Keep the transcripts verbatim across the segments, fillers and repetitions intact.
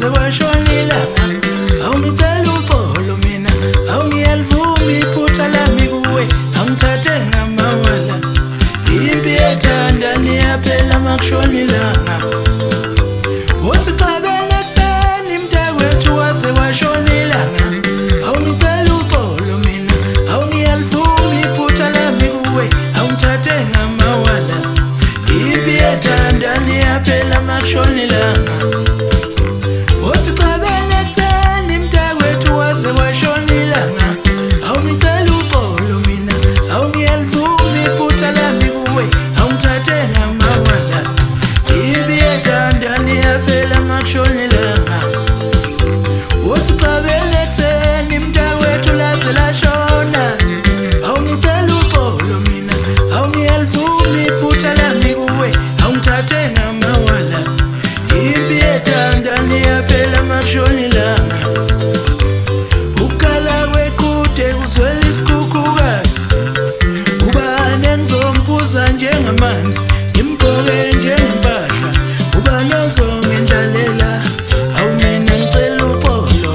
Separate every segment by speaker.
Speaker 1: waze washona ilanga. Awungicela uxolo mina, awungiyalivumi iphutha lami kuwe, awungithathe ngamawala. Impi ethanda niyaphela makushona ilanga. Wosiqabele kuseni mntakwethu waze washona ilanga. Awungicela uxolo mina, awungiyalivumi iphutha lami kuwe, awungithathe ngamawala. Impi ethanda niyaphela makushona ilanga. Wosiqabele kuseni mntakwethu waze washona ilanga. Awungicela uxolo mina, awungiyalivumi iphutha lami kuwe, awungithathe ngamawala. Impi ethanda niyaphela makushona ilanga. Wosiqabele kuseni mntakwethu laze lashona. Awungicela uxolo mina, awungiyalivumi iphutha lami kuwe, awungithathe ngamawala. Impi ethanda niyaphela makushona ilanga. Ukukhala kweqhude kuzwela isikhukhukazi. Ubani engizombuza njengamanzi, ngimgqoke njengempahla. Ubani ozongendlalela, awu mina ngicela uxolo.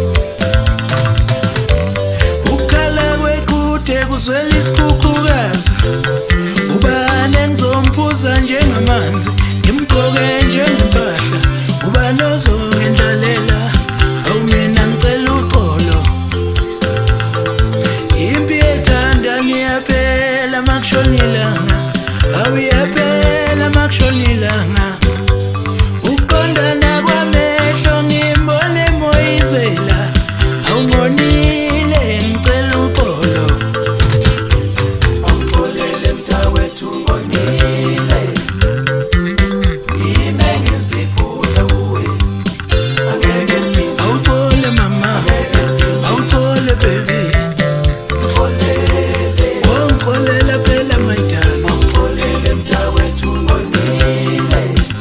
Speaker 1: Ukukhala kweqhude kuzwela isikhukhukazi. Ubani engizombuza njengamanzi, ngimgqoke njengempahla. Ubani ozongendlalela, awu mina ngicela uxolo. Impi ethanda niyaphela makushona ilanga. Awu iyaphela makushona ilanga. Ukuqondana kwamehlo ngimbone Moyizela. Awumbonile ngicela uxolo. Awuxolele mntakwethu ngonile. Yime ngiziphutha kuwe. Angeke ngimini. Awuxole mama, awuxole baby. Ngixolele. Oh ngixolela phela my darling. Awuxolele mntakwethu ngonile.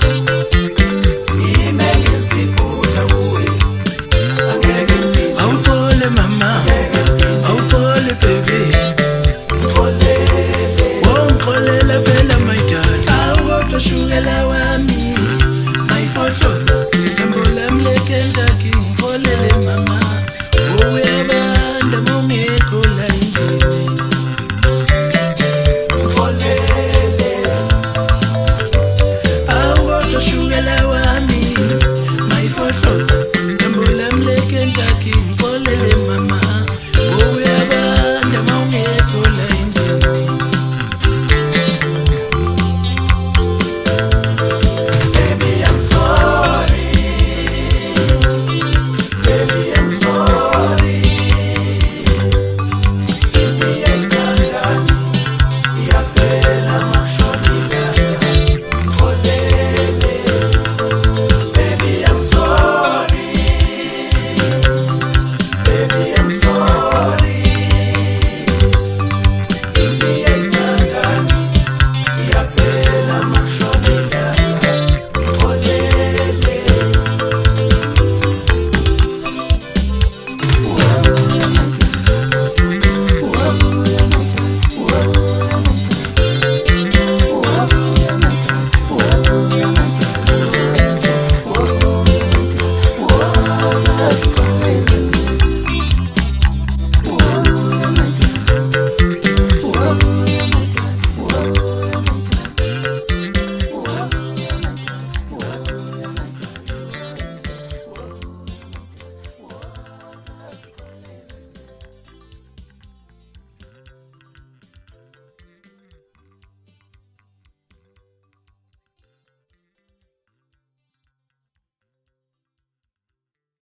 Speaker 1: Yime ngiziphutha kuwe. Angeke ngimini. Awuxole mama, awuxole baby. Ngixolele. Oh ngixolela phela my darling. Awukodwa shukela wami, mayifohloza. Thembo lami lekendaki ngixolele mama. Uyabanda mongekho la endlini. Ngixolele. Awukodwa shukela wami, mayifohloza.